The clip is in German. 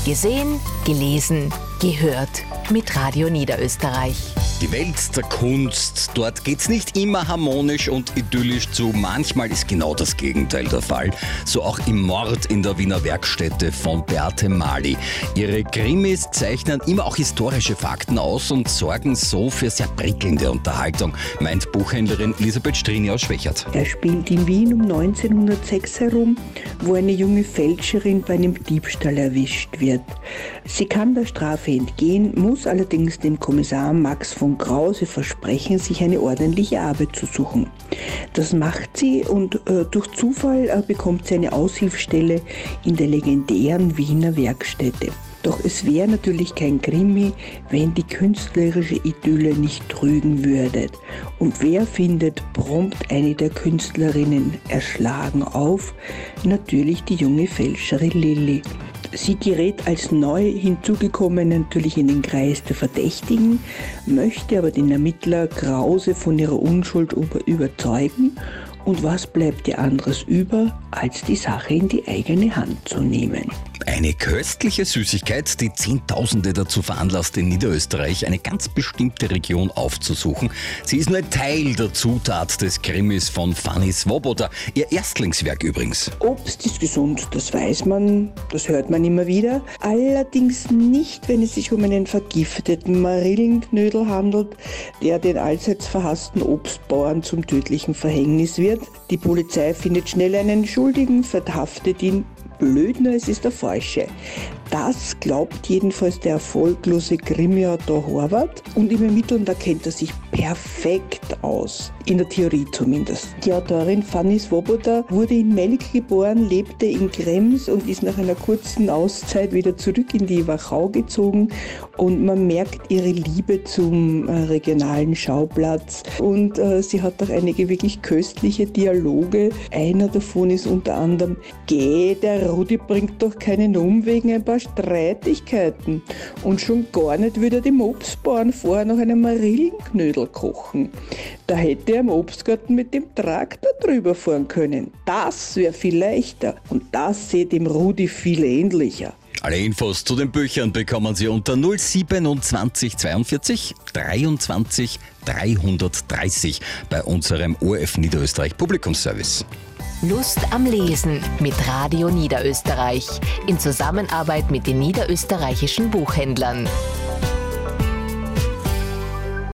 Gesehen, gelesen, gehört mit Radio Niederösterreich. Die Welt der Kunst, dort geht's nicht immer harmonisch und idyllisch zu. Manchmal ist genau das Gegenteil der Fall. So auch im Mord in der Wiener Werkstätte von Beate Mali. Ihre Krimis zeichnen immer auch historische Fakten aus und sorgen so für sehr prickelnde Unterhaltung, meint Buchhändlerin Elisabeth Strini aus Schwächert. Er spielt in Wien um 1906 herum, wo eine junge Fälscherin bei einem Diebstahl erwischt wird. Sie kann der Strafe entgehen, muss allerdings dem Kommissar Max von Krause versprechen, sich eine ordentliche Arbeit zu suchen. Das macht sie und durch Zufall bekommt sie eine Aushilfsstelle in der legendären Wiener Werkstätte. Doch es wäre natürlich kein Krimi, wenn die künstlerische Idylle nicht trügen würde. Und wer findet prompt eine der Künstlerinnen erschlagen auf? Natürlich die junge Fälscherin Lilli. Sie gerät als neu hinzugekommene natürlich in den Kreis der Verdächtigen, möchte aber den Ermittler Krause von ihrer Unschuld überzeugen. Und was bleibt ihr anderes über, als die Sache in die eigene Hand zu nehmen? Eine köstliche Süßigkeit, die Zehntausende dazu veranlasst, in Niederösterreich eine ganz bestimmte Region aufzusuchen. Sie ist nur ein Teil der Zutat des Krimis von Fanny Swoboda. Ihr Erstlingswerk übrigens. Obst ist gesund, das weiß man, das hört man immer wieder. Allerdings nicht, wenn es sich um einen vergifteten Marillenknödel handelt, der den allseits verhassten Obstbauern zum tödlichen Verhängnis wird. Die Polizei findet schnell einen Schuldigen, verhaftet ihn. Blöd, nur es ist der Falsche. Das glaubt jedenfalls der erfolglose Krimi-Autor Horvath und im Ermitteln, da kennt er sich perfekt aus. In der Theorie zumindest. Die Autorin Fanny Swoboda wurde in Melk geboren, lebte in Krems und ist nach einer kurzen Auszeit wieder zurück in die Wachau gezogen und man merkt ihre Liebe zum regionalen Schauplatz und sie hat auch einige wirklich köstliche Dialoge. Einer davon ist unter anderem: Geh, der Rudi bringt doch keinen um wegen ein paar Streitigkeiten. Und schon gar nicht würde er dem Obstbauern vorher noch einen Marillenknödel kochen. Da hätte er im Obstgarten mit dem Traktor drüber fahren können. Das wäre viel leichter und das sieht dem Rudi viel ähnlicher. Alle Infos zu den Büchern bekommen Sie unter 027 42 23 330 bei unserem ORF Niederösterreich Publikumsservice. Lust am Lesen mit Radio Niederösterreich in Zusammenarbeit mit den niederösterreichischen Buchhändlern.